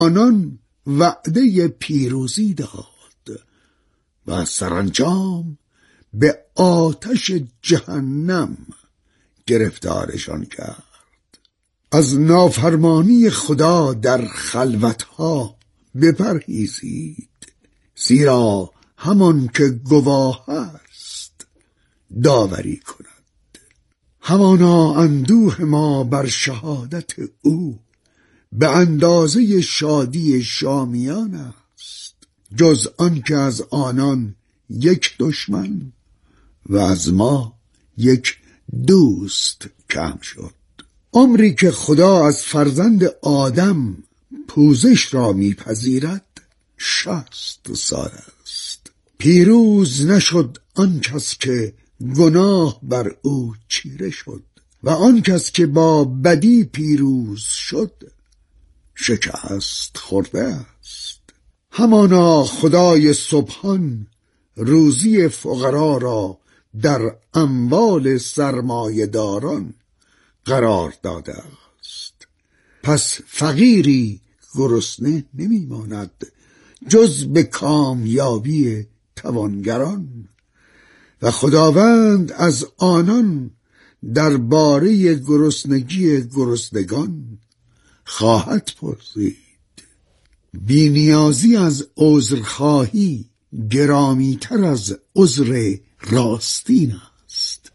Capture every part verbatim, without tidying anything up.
آنان وعده پیروزی داد و سرانجام به آتش جهنم گرفتارشان کرد. از نافرمانی خدا در خلوتها بپرهیزید، زیرا همان که گواه است داوری کند. همانا اندوه ما بر شهادت او به اندازه شادی شامیان است، جز آن که از آنان یک دشمن و از ما یک دوست کم شد. عمری که خدا از فرزند آدم پوزش را میپذیرد شصت سال است. پیروز نشد آن کس که گناه بر او چیره شد و آن کس که با بدی پیروز شد شکست خورده است. همانا خدای سبحان روزی فقرا را در اموال سرمایه‌داران قرار داده است، پس فقیری گرسنه نمیماند جز به کامیابی توانگران و خداوند از آنان درباره گرسنگی گرسنگان خواهد پرسید. بی‌نیازی از عذرخواهی گرامی‌تر از عذر راستین است.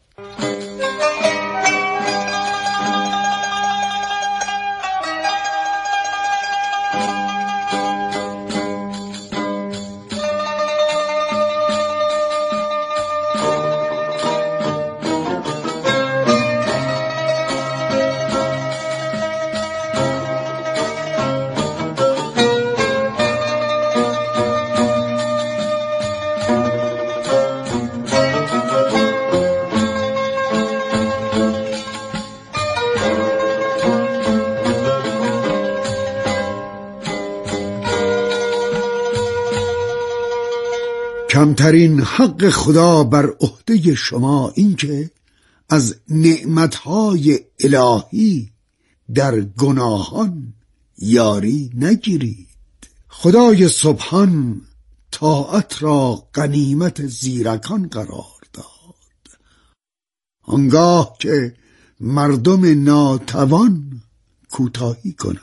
کمترین حق خدا بر عهده شما این که از نعمتهای الهی در گناهان یاری نگیرید. خدای سبحان طاعت را غنیمت زیرکان قرار داد، آنگاه که مردم ناتوان کوتاهی کنند.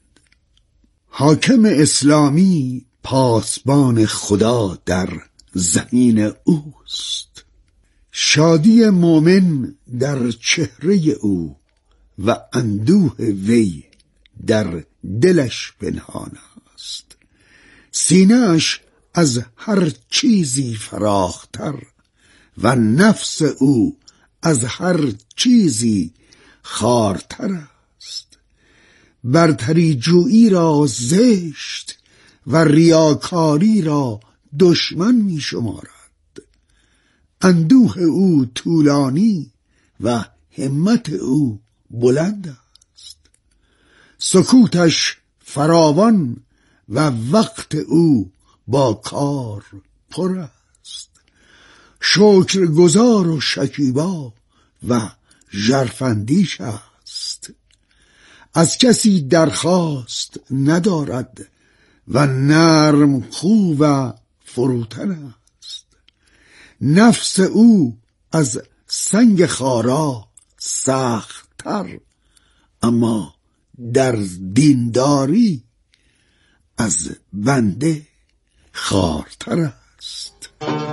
حاکم اسلامی پاسبان خدا در زمین اوست. شادی مومن در چهره او و اندوه وی در دلش پنهان است. سینه‌اش از هر چیزی فراختر و نفس او از هر چیزی خارتر است. برتری جویی را زشت و ریاکاری را دشمن می شمارد. اندوه او طولانی و همت او بلند است. سکوتش فراوان و وقت او با کار پر است. شکرگزار و شکیبا و ژرفاندیش است. از کسی درخواست ندارد و نرم خو و فروتن است. نفس او از سنگ خارا سخت‌تر، اما در دینداری از بنده خارتر است.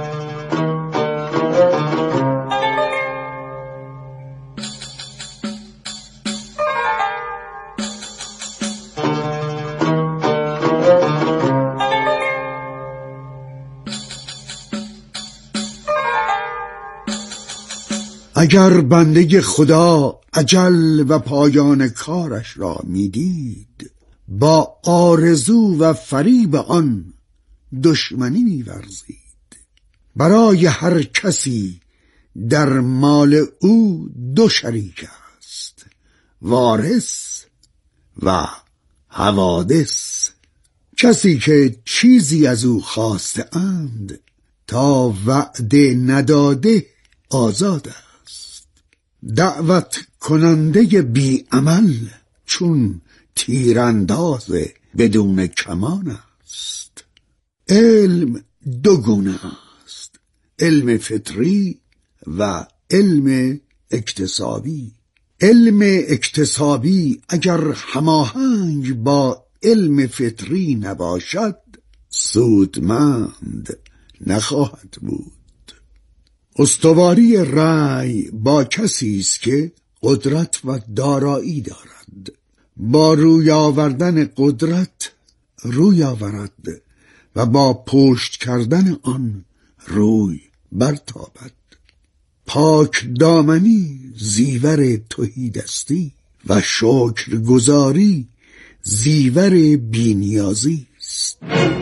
اگر بنده خدا اجل و پایان کارش را میدید، با آرزو و فریب آن دشمنی می‌ورزید. برای هر کسی در مال او دو شریک است، وارث و حوادث. کسی که چیزی از او خواسته اند تا وعده نداده آزاد است. دعوت کننده بی عمل چون تیرانداز بدون کمان است. علم دو گونه است، علم فطری و علم اکتسابی. علم اکتسابی اگر هماهنگ با علم فطری نباشد سودمند نخواهد بود. استواری رأی با کسی است که قدرت و دارایی دارد. با روی آوردن قدرت روی آورد و با پشت کردن آن روی برتابد. پاک دامنی زیور تهیدستی و شکرگزاری زیور بی‌نیازی است.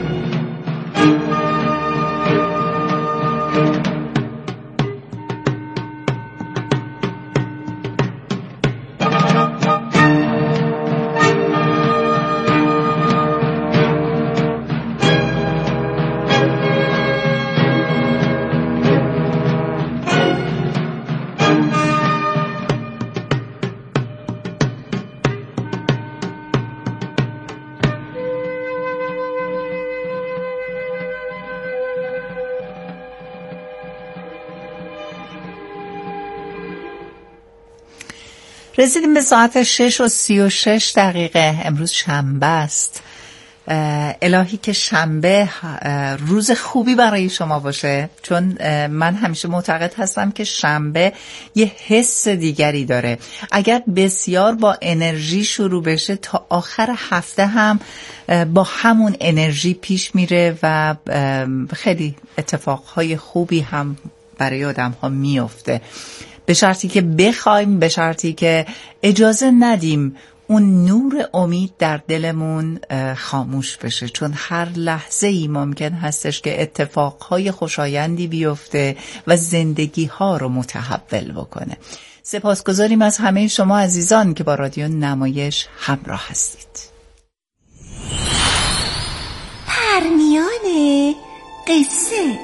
رسیدیم به ساعت شش و سی و شش دقیقه. امروز شنبه است. الهی که شنبه روز خوبی برای شما باشه، چون من همیشه معتقد هستم که شنبه یه حس دیگری داره. اگر بسیار با انرژی شروع بشه تا آخر هفته هم با همون انرژی پیش میره و خیلی اتفاقهای خوبی هم برای آدم ها میفته، به شرطی که بخوایم، به شرطی که اجازه ندیم اون نور امید در دلمون خاموش بشه، چون هر لحظه ای ممکن هستش که اتفاقهای خوشایندی بیفته و زندگی ها رو متحول بکنه. سپاسگزاریم از همه شما عزیزان که با رادیو نمایش همراه هستید. پرنیان قصه.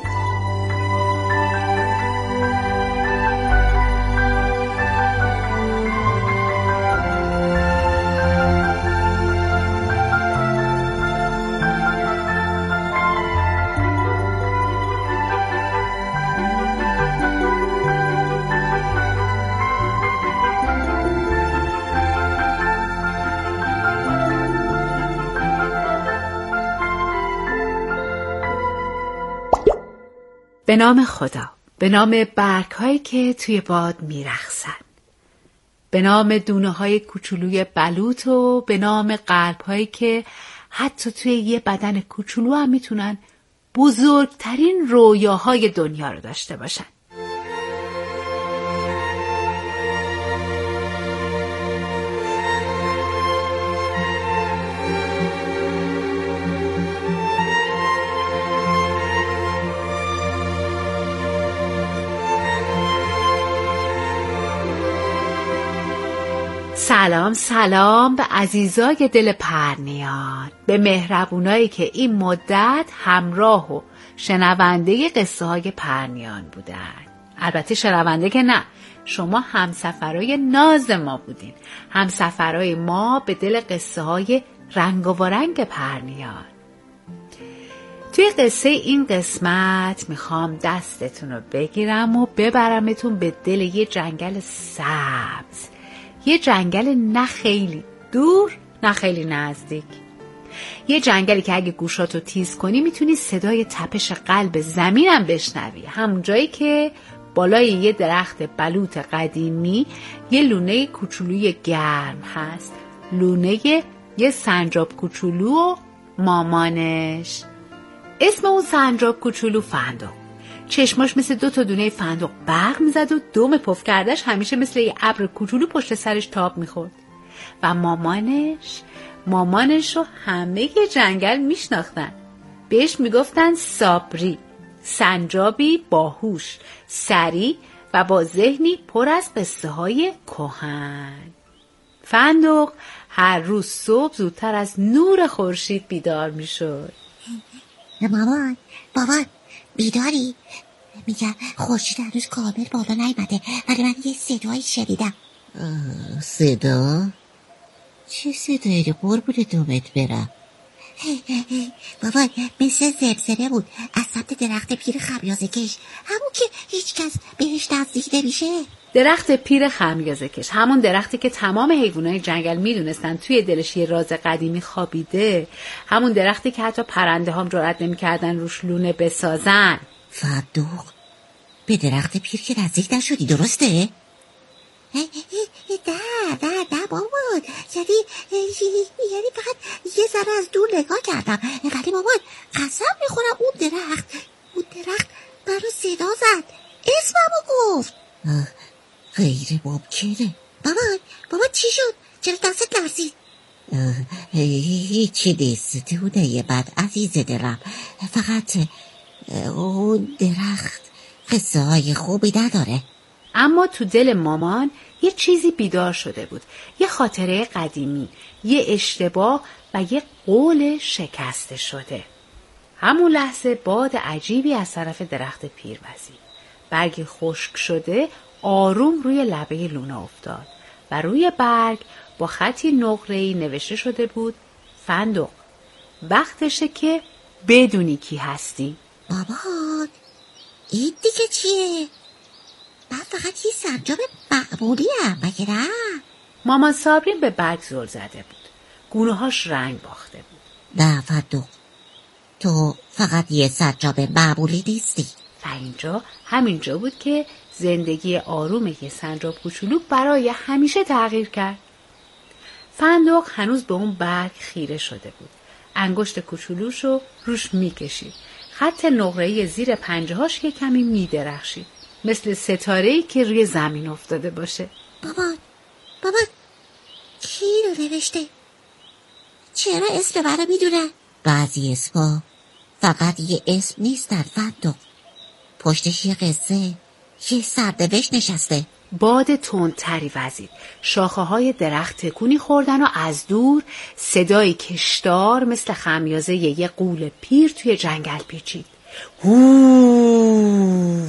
به نام خدا، به نام برگ‌هایی که توی باد میرقصن، به نام دونه‌های کوچولوی بلوط و به نام قلب‌هایی که حتی توی یه بدن کوچولو هم میتونن بزرگترین رویاهای دنیا رو داشته باشن. سلام سلام به عزیزای دل پرنیان، به مهربونایی که این مدت همراه و شنونده قصه های پرنیان بودن. البته شنونده که نه، شما همسفرای ناز ما بودین، همسفرای ما به دل قصه های رنگ و رنگ پرنیان. توی قصه این قسمت میخوام دستتون رو بگیرم و ببرمتون به دل یه جنگل سبز، یه جنگل نه خیلی دور نه خیلی نزدیک، یه جنگلی که اگه گوشاتو تیز کنی میتونی صدای تپش قلب زمینم بشنوی، همون جایی که بالای یه درخت بلوط قدیمی یه لونه کوچولوی گرم هست، لونه یه سنجاب کوچولو و مامانش. اسم اون سنجاب کوچولو فندق. چشماش مثل دو تا دونه فندق برق میزد و دم پف کردش همیشه مثل یه ابر کوچولو پشت سرش تاب میخورد. و مامانش مامانش رو همه جنگل میشناختن. بهش میگفتن صابری، سنجابی باهوش، سری و با ذهنی پر از قصه های کهن. فندق هر روز صبح زودتر از نور خورشید بیدار میشد. مامان بابا بیداری؟ میگم خورشید هنوز کامل بالا نیامده ولی من یه صدایی شنیدم. صدا؟ چه صدایی؟ قربون دومت برم. بابا مثل زمزمه بود از سمت درخت پیر خمیازه کش، همون که هیچ کس بهش نزدیک نمیشه. درخت پیر خمیازه کش، همون درختی که تمام حیوانات جنگل میدونستن توی دلش یه راز قدیمی خوابیده، همون درختی که حتی پرنده هم جرئت نمی‌کردن روش لونه بسازن. فندق به درخت پیر که نزدیک نشدی، درسته؟ نه نه نه بابا، یعنی یعنی فقط یه ذره از دور نگاه کردم، ولی بابا قسم میخورم اون درخت اون درخت برای صدا زد، اسممو گفت. غیر ممکنه. بابا بابا چی شد؟ چرا دستت لرزید؟ هیچی نیست دونه بد عزیز دلم، فقط اون درخت قصه های خوبی نداره. اما تو دل مامان یه چیزی بیدار شده بود، یه خاطره قدیمی، یه اشتباه و یه قول شکسته شده. همون لحظه باد عجیبی از طرف درخت پیر وزید. برگ خشک شده آروم روی لبه لونا افتاد و روی برگ با خطی نقره‌ای نوشته شده بود: فندق، وقتشه که بدونی کی هستی. بابا این دیگه چیه؟ من فقط یه سنجاب معمولی هم مگه نه؟ مامان صابرین به برگ زل زده بود، گونه‌هاش رنگ باخته بود. نه فندق، تو فقط یه سنجاب معمولی نیستی. و اینجا همینجا بود که زندگی آروم یه سنجاب کوچولو برای همیشه تغییر کرد. فندق هنوز به اون برگ خیره شده بود. انگشت کوچولوشو روش میکشید. خط نقره‌ای زیر پنجه‌هاش یه کمی میدرخشید، مثل ستاره‌ای که روی زمین افتاده باشه. بابا بابا کی رو نوشته؟ چرا اسم منو میدونه؟ بعضی اسما فقط یه اسم نیستن فندق، پشتش یه قصه، یه سرنوشت نشسته. باد تندتری وزید، شاخه های درخت تکونی خوردن و از دور صدای کشدار مثل خمیازه یه قول پیر توی جنگل پیچید. هو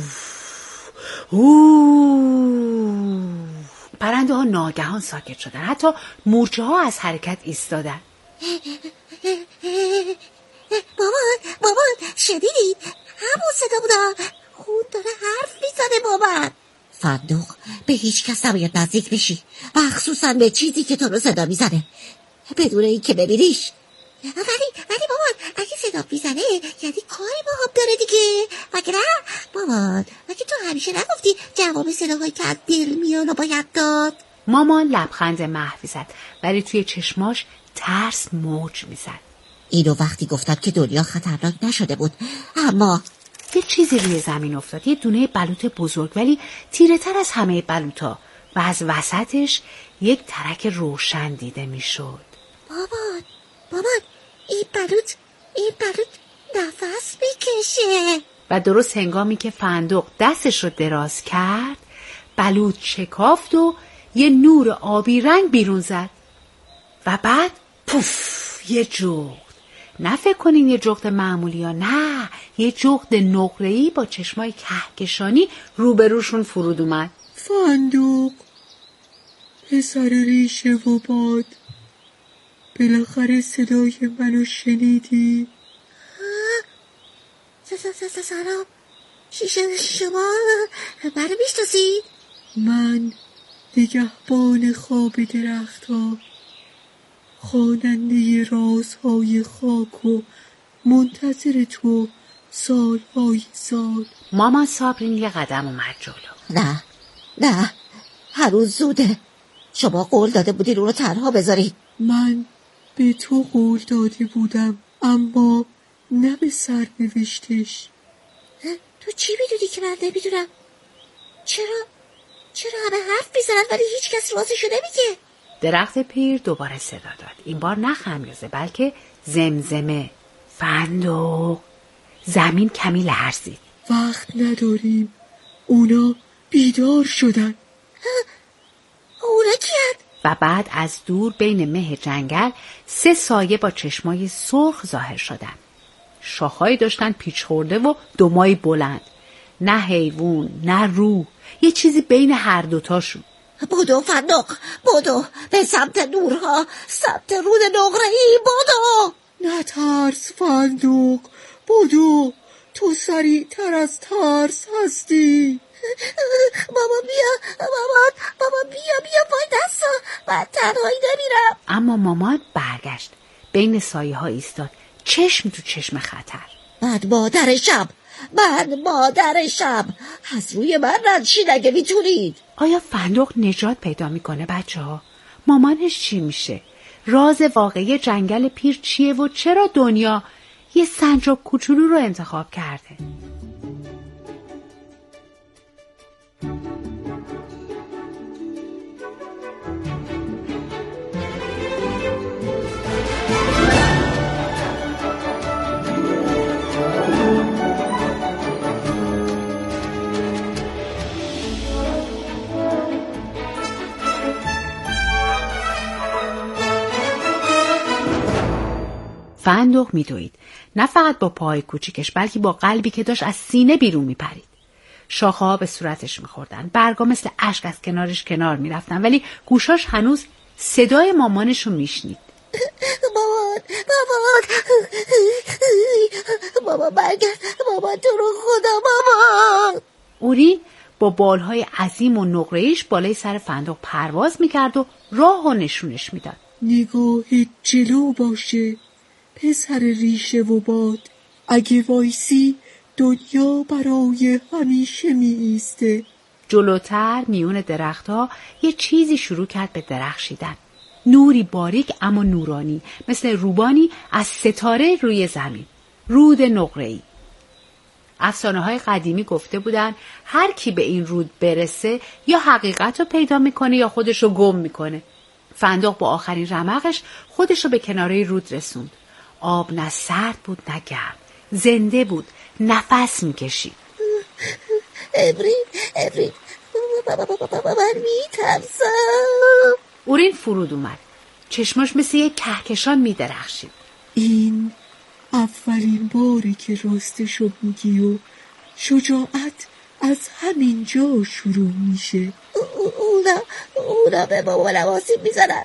هو. پرنده ها ناگهان ساکت شدن، حتی مورچه ها از حرکت ایستادن. بابا بابا شنیدید؟ همون صدا بودا، خون داره حرف میزنه بابا. فندق به هیچ کس نباید نزدیک بشی، مخصوصا به چیزی که تو رو صدا میزنه بدون این که ببینیش. ولی ولی بابا اگه صدا میزنه یعنی کاری با هم داره دیگه، مگه نه؟ بابا مگه تو همیشه نگفتی جواب صداهایی که از دل میان و باید داد؟ مامان لبخند محوی زد، ولی توی چشماش ترس موج میزد. اینو وقتی گفتم که دنیا خطرناک نشده بود، اما یه چیزی روی زمین افتاد، یه دونه بلوط بزرگ ولی تیره تر از همه بلوطا، و از وسطش یک ترک روشن دیده میشد. بابا بابا این بلوط این بلوط نفس میکشه. و درست هنگامی که فندق دستش رو دراز کرد، بلوط شکافت و یه نور آبی رنگ بیرون زد و بعد پوف، یه جغد. نه فکر کنین یه جغد معمولی ها، نه، یه جغد نقره‌ای با چشمای کهکشانی روبروشون فرود اومد. فندق، پسر ریشه و باد، بالاخره صدای منو شنیدی؟ سلام، شما منو میشناسید؟ من نگهبان خواب درخت ها، خواننده رازهای خاک و منتظر تو سالهای سال. مامان صابرین یه قدم اومد جلو. نه نه هنوز زوده، شما قول داده بودین اون رو تنها بذاری. من به تو قول داده بودم، اما نه به سر نوشتش. تو چی میدونی که من نمیدونم؟ چرا چرا همه حرف میزنن ولی هیچ کس رازشو نمیگه؟ درخت پیر دوباره صدا داد، این بار نه خمیازه بلکه زمزمه. فندق. زمین کمی لرزید. وقت نداریم، اونا بیدار شدن. اونا کیان؟ و بعد از دور بین مه جنگل سه سایه با چشمای سرخ ظاهر شدن. شاخهایی داشتن پیچ خورده و دمایی بلند، نه حیوان نه روح، یه چیزی بین هر دوتاشون. بودو فندق، بودو به سمت نورها، سمت رود نقره‌ای، بودو. نترس فندق، بدو، تو سریع تر از ترس هستی. بابا بیا، بابا بابا بیا بیا پای دستا، من تنهایی نمیرم. اما مامان برگشت، بین سایه ها ایستاد، چشم تو چشم خطر. من مادرشم، من مادرشم، از روی من رد شید اگه میتونید. آیا فندق نجات پیدا میکنه بچه ها؟ مامانش چی میشه؟ راز واقعی جنگل پیر چیه و چرا دنیا یه سنجاب کوچولو رو انتخاب کرده؟ فندق میدوید، نه فقط با پای کوچیکش بلکه با قلبی که داشت از سینه بیرون میپرید. شاخه‌ها به صورتش میخوردن، برگا مثل اشک از کنارش کنار میرفتن، ولی گوشاش هنوز صدای مامانش رو میشنید. مامان، مامان، مامان برگرد، مامان تو رو خدا مامان. اورین با بالهای عظیم و نقره‌ایش بالای سر فندق پرواز میکرد و راه و نشونش میداد. نگاهت جلو باشه پسر ریشه و باد، اگه وایسی دنیا برای همیشه می ایسته. جلوتر میون درختها یه چیزی شروع کرد به درخشیدن. نوری باریک اما نورانی، مثل روبانی از ستاره روی زمین. رود نقره‌ای. افسانه‌های قدیمی گفته بودن هر کی به این رود برسه یا حقیقت رو پیدا میکنه یا خودش رو گم میکنه. فندق با آخرین رمقش خودش رو به کناره رود رسوند. آب نه سرد بود نه گرم، زنده بود، نفس میکشید. ابرین، ابرین، من میترسم. اورین فرود اومد، چشماش مثل یک کهکشان میدرخشید. این اولین باری که راستشو میگی و شجاعت از همین جا شروع میشه. اونا اونا به مامانم آسیب میزنن.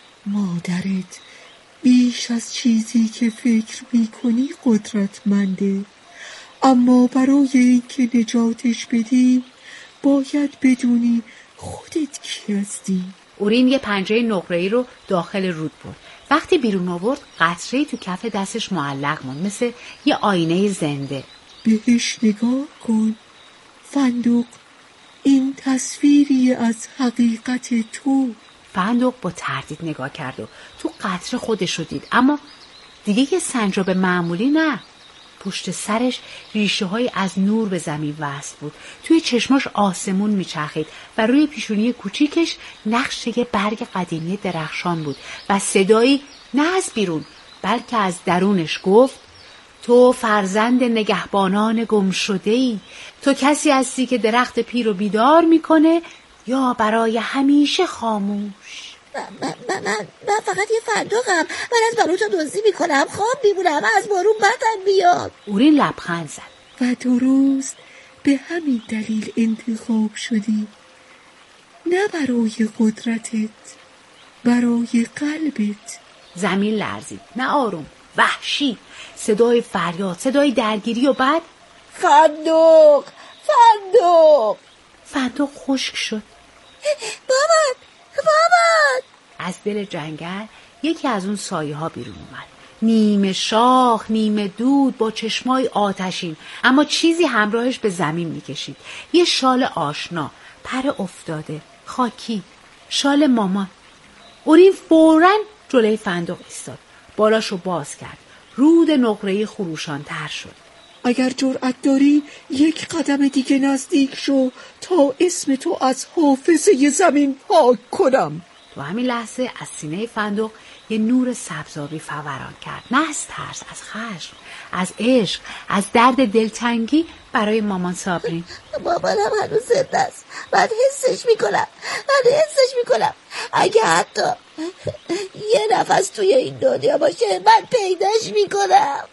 مادرت بیش از چیزی که فکر میکنی قدرتمنده، اما برای این که نجاتش بدی باید بدونی خودت کی هستی. اورین یه پنجه نقره‌ای رو داخل رود برد. وقتی بیرون آورد قطره‌ای تو کف دستش معلق موند، مثل یه آینه زنده. بهش نگاه کن فندق، این تصویری از حقیقت تو. فندق با تردید نگاه کرد و تو قطره خودش رو دید، اما دیگه یه سنجاب معمولی نه. پشت سرش ریشه های از نور به زمین وصل بود. توی چشماش آسمون میچرخید و روی پیشونی کوچیکش نقش یه برگ قدیمی درخشان بود و صدایی نه از بیرون بلکه از درونش گفت: تو فرزند نگهبانان گم شده‌ای، تو کسی هستی که درخت پیر رو بیدار میکنه یا برای همیشه خاموش. من, من, من, من, من فقط یه فندقم، من از بلوچا دزدی میکنم، خواب میمونم، از بارون بدم میاد. اورین لبخند زد. و درست به همین دلیل انتخاب شدی، نه برای قدرتت، برای قلبت. زمین لرزید، نه آروم، وحشی. صدای فریاد، صدای درگیری و بعد فندق، فندق. فندق خشک شد. بابا، بابا. از دل جنگل یکی از اون سایه ها بیرون اومد، نیمه شاخ نیمه دود با چشمای آتشین، اما چیزی همراهش به زمین میکشید. یه شال آشنا، پر افتاده، خاکی، شال مامان. اورین فوراً جلوی فندق ایستاد، بالاشو باز کرد. رود نقره‌ای خروشان تر شد. اگر جرأت داری یک قدم دیگه نزدیک شو تا اسم تو از حافظه زمین پاک کنم. تو همین لحظه از سینه فندق یه نور سبزابی فوران کرد، نه از ترس، از خشم، از عشق، از درد دلتنگی برای مامان صابرین. مامانم هنوز زنده است، من حسش میکنم، من حسش میکنم. اگه حتی یه نفس توی این دنیا باشه من پیداش میکنم.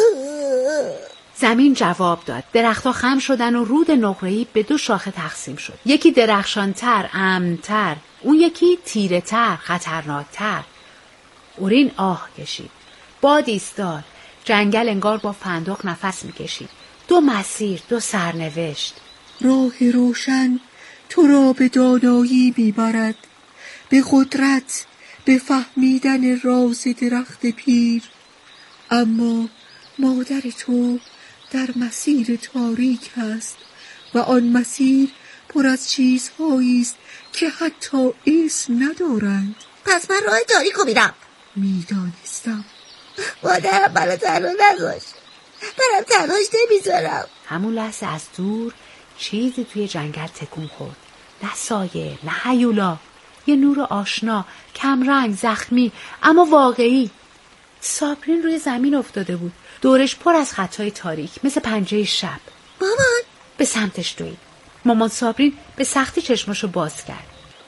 زمین جواب داد. درختها خم شدن و رود نقره‌ای به دو شاخه تقسیم شد. یکی درخشانتر، امن‌تر، اون یکی تیره‌تر، خطرناکتر. اورین آه کشید. باد ایستاد. جنگل انگار با فندق نفس میکشید. دو مسیر، دو سرنوشت. راه روشن تو را به دانایی میبرد، به قدرت، به فهمیدن راز درخت پیر. اما مادر تو در مسیر تاریک است و آن مسیر پر از چیزهایی است که حتی اسم ندارند. پس من راه تاریکو میرم. میدانستم. مادرم منو تنها نذاشت، منم تنهاش نمیذارم. همون لحظه از دور چیزی توی جنگل تکون خورد. نه سایه، نه هیولا، یه نور آشنا، کمرنگ، زخمی اما واقعی. صابرین روی زمین افتاده بود، دورش پر از خطای تاریک مثل پنجه شب. مامان به سمتش دوید. مامان صابرین به سختی چشماشو باز کرد.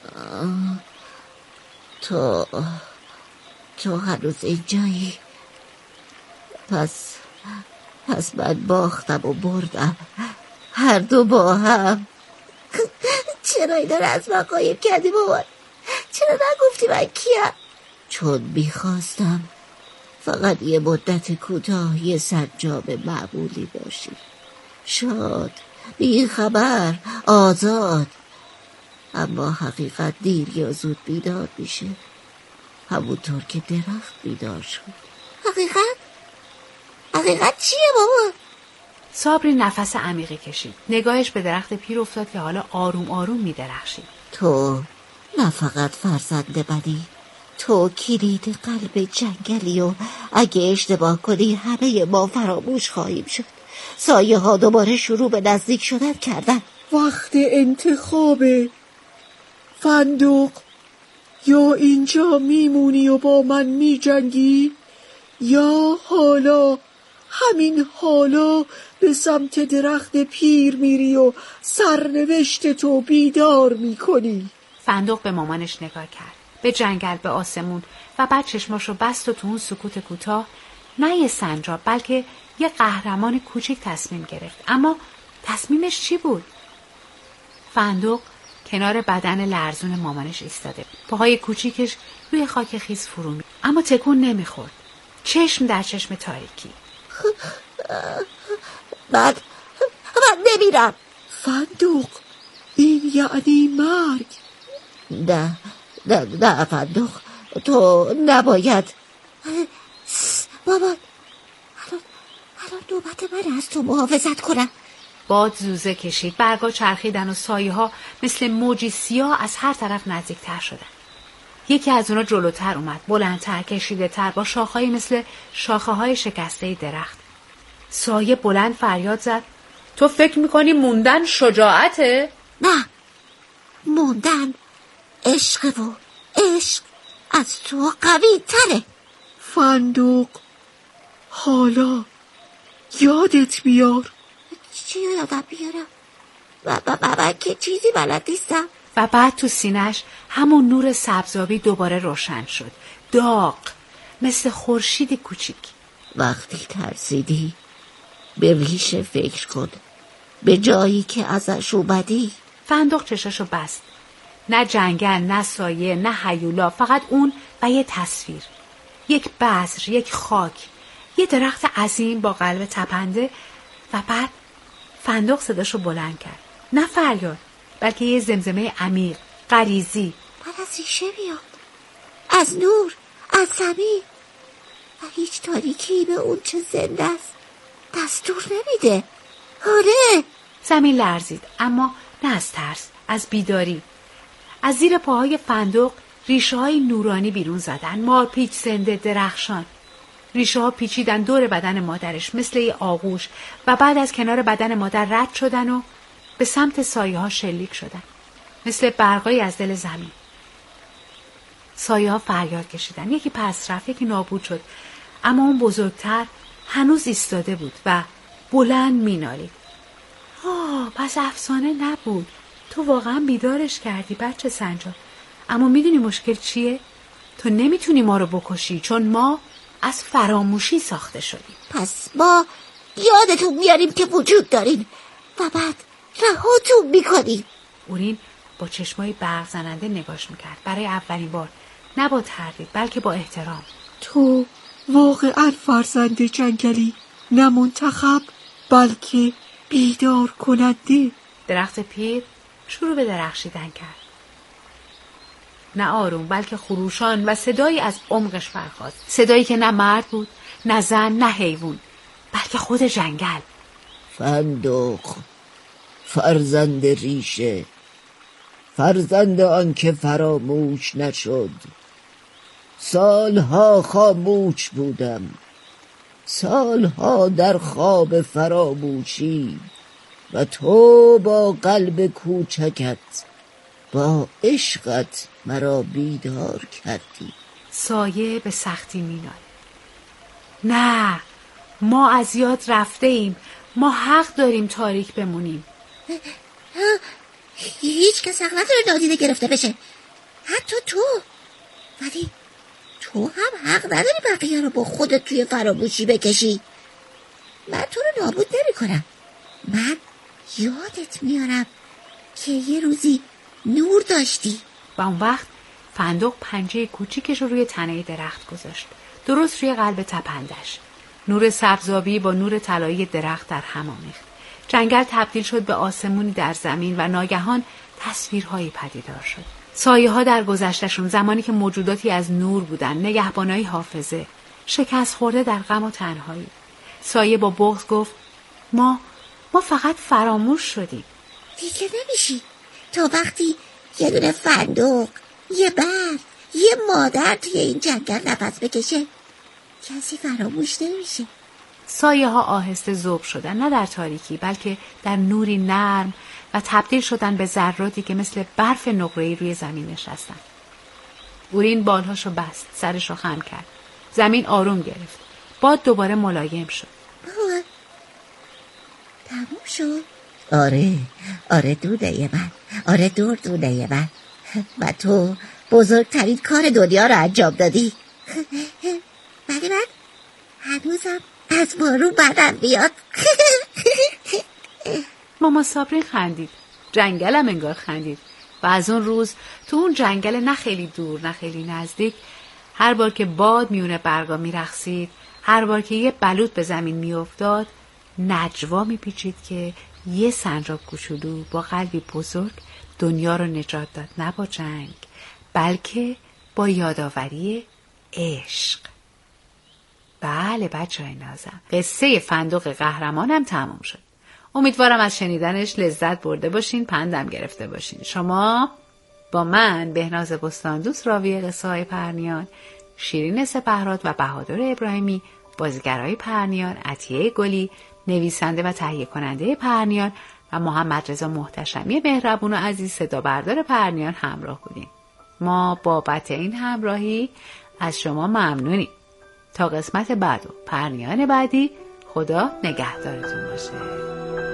تو تو هنوز اینجایی؟ پس پس من باختم و بردم، هر دو با هم. چرا اینا رو از من غایب کردی مامان؟ چرا نگفتی من کیم؟ چون میخواستم فقط یه مدت کوتاه یه سنجاب معمولی باشی، شاد، بی خبر، آزاد. اما حقیقت دیر یا زود بیدار میشه، همونطور که درخت بیدار شد. حقیقت؟ حقیقت چیه بابا؟ صابری نفس عمیقی کشید. نگاهش به درخت پیر افتاد که حالا آروم آروم می درخشید. تو نه فقط فرزند منی، تو کلید قلب جنگلی و اگه اشتباه کنی همه ما فراموش خواهیم شد. سایه ها دوباره شروع به نزدیک شدن کردن. وقت انتخاب. فندق، یا اینجا میمونی و با من میجنگی، یا حالا، همین حالا به سمت درخت پیر میری و سرنوشت تو بیدار میکنی. فندق به مامانش نگاه کرد، به جنگل، به آسمون، و بعد چشماشو بست و تو اون سکوت کوتاه نه یه سنجاب بلکه یه قهرمان کوچیک تصمیم گرفت. اما تصمیمش چی بود؟ فندق کنار بدن لرزون مامانش ایستاده، پاهای کوچیکش روی خاک خیس فرو می، اما تکون نمیخورد. چشم در چشم تاریکی. من من نمیرم. فندق، این یعنی مرگ. نه نه نه فندق، تو نباید. بابا الان الان نوبت من از تو محافظت کنم. باد زوزه کشید، برگا چرخیدن و سایه ها مثل موجی سیاه از هر طرف نزدیکتر شدن. یکی از اونا جلوتر اومد، بلندتر، کشیده تر، با شاخه‌ای مثل شاخه های شکسته درخت. سایه بلند فریاد زد: تو فکر میکنی موندن شجاعته؟ نه، موندن عشق و عشق از تو قوی تره. فندق، حالا یادت بیار. چی یادم بیارم؟ من که چیزی بلد نیستم. و بعد تو سینه‌اش همون نور سبزابی دوباره روشن شد، داغ مثل خورشید کوچیک. وقتی ترسیدی به ریشه فکر کن، به جایی که ازش اومدی. فندق چشاشو بست. نه جنگل، نه سایه، نه هیولا، فقط اون و یه تصویر، یک بذر، یک خاک، یه درخت عظیم با قلب تپنده. و بعد فندق صداشو بلند کرد، نه فریاد بلکه یه زمزمه عمیق، غریزی. من از ریشه بیاد، از نور، از زمین، و هیچ تاریکی به اون چه زنده است دستور نمیده. آره. زمین لرزید، اما نه از ترس، از بیداری. از زیر پاهای فندق ریشه های نورانی بیرون زدن، مارپیچ زنده درخشان. ریشه ها پیچیدن دور بدن مادرش مثل یه آغوش و بعد از کنار بدن مادر رد شدن و به سمت سایه ها شلیک شدن، مثل برقایی از دل زمین. سایه ها فریاد کشیدن، یکی پس رفت، یکی نابود شد، اما اون بزرگتر هنوز ایستاده بود و بلند مینالید. آه، پس افسانه نبود، تو واقعا بیدارش کردی بچه سنجاب. اما میدونی مشکل چیه؟ تو نمیتونی ما رو بکشی، چون ما از فراموشی ساخته شدیم. پس ما یادتون میاریم که وجود داریم و بعد رهاتون میکنیم. اورین با چشمای برق زننده نگاش میکرد، برای اولین بار، نه با تردید بلکه با احترام. تو واقعا فرزند جنگلی، نه منتخب بلکه بیدار کننده. درخت پیر شروع به درخشیدن کرد. نه آروم بلکه خروشان و صدایی از عمقش برخاست. صدایی که نه مرد بود، نه زن، نه حیوان، بلکه خود جنگل. فندق، فرزند ریشه، فرزند آن که فراموش نشد. سالها خاموش بودم، سالها در خواب فراموشی، و تو با قلب کوچکت، با عشقت مرا بیدار کردی. سایه به سختی مینالید. نه، ما از یاد رفته ایم. ما حق داریم تاریک بمونیم. هیچ کس حق نداره نادیده گرفته بشه، حتی تو. ولی تو هم حق نداری بقیه رو با خودت توی فراموشی بکشی. من تو رو نابود نمی کنم. من یادت میارم که یه روزی نور داشتی. و اون وقت فندق پنجه کوچیکش رو روی تنه درخت گذاشت، درست روی قلب تپندش. نور سبزابی با نور طلایی درخت در هم آمیخت. جنگل تبدیل شد به آسمونی در زمین و ناگهان تصویرهایی پدیدار شد. سایه ها در گذشتشون، زمانی که موجوداتی از نور بودن، نگهبانای حافظه، شکست خورده در غم و تنهایی. سایه با بغض گفت ما ما فقط فراموش شدیم. دیگه نمیشی تا وقتی یه دونه فندق، یه برد، یه مادر توی این جنگل نفس بکشه، کسی فراموش نمیشه. سایه ها آهسته ذوب شدن، نه در تاریکی بلکه در نوری نرم، و تبدیل شدن به ذراتی که مثل برف نقره‌ای روی زمین نشستن. اورین بالهاشو بست، سرشو خم کرد. زمین آروم گرفت. باد دوباره ملایم شد. بابا تموم شد؟ آره آره دوده من، آره دور دوده من، و تو بزرگترین کار دنیا رو انجام دادی. ولی من هنوزم از بارون بدم بیاد. ماما صابری خندید. جنگلم انگار خندید. و از اون روز تو اون جنگل نه خیلی دور نه خیلی نزدیک، هر بار که باد میونه برگا میرقصید، هر بار که یه بلوط به زمین میافتاد، نجوا میپیچید که یه سنجاب کوچولو با قلبی بزرگ دنیا رو نجات داد، نه با جنگ بلکه با یادآوری عشق. بله بچه های نازم، قصه فندق قهرمانم تمام شد. امیدوارم از شنیدنش لذت برده باشین، پندم گرفته باشین. شما با من بهناز بستاندوست، راوی قصه های پرنیان، شیرین سپهراد و بهادر ابراهیمی، بازیگرای پرنیان، عطیه گلی، نویسنده و تهیه کننده پرنیان، و محمد رضا محتشمی مهربون و عزیز، صدا بردار پرنیان همراه بودیم. ما بابت این همراهی از شما ممنونیم. تا قسمت بعد و پرنیان بعدی، خدا نگهدارتون باشه.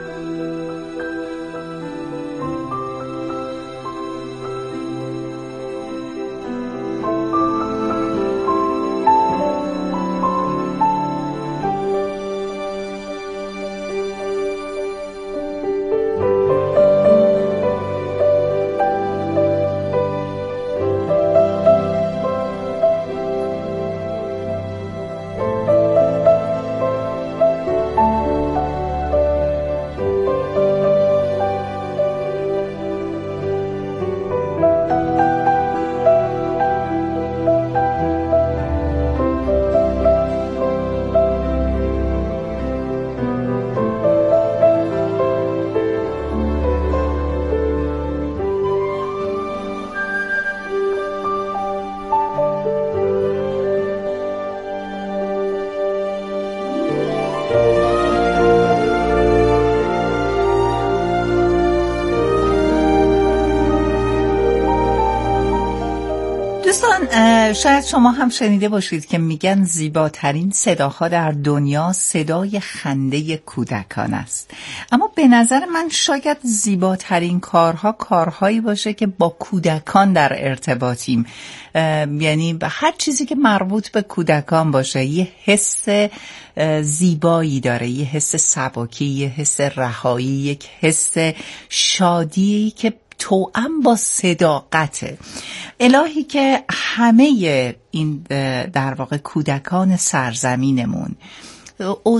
دوستان، شاید شما هم شنیده باشید که میگن زیباترین صداها در دنیا صدای خنده کودکان است. اما به نظر من شاید زیباترین کارها کارهایی باشه که با کودکان در ارتباطیم، یعنی به هر چیزی که مربوط به کودکان باشه یه حس زیبایی داره، یه حس سبکی، یه حس رهایی، یک حس شادی که توأم با صداقته. الهی که همه این در واقع کودکان سرزمینمون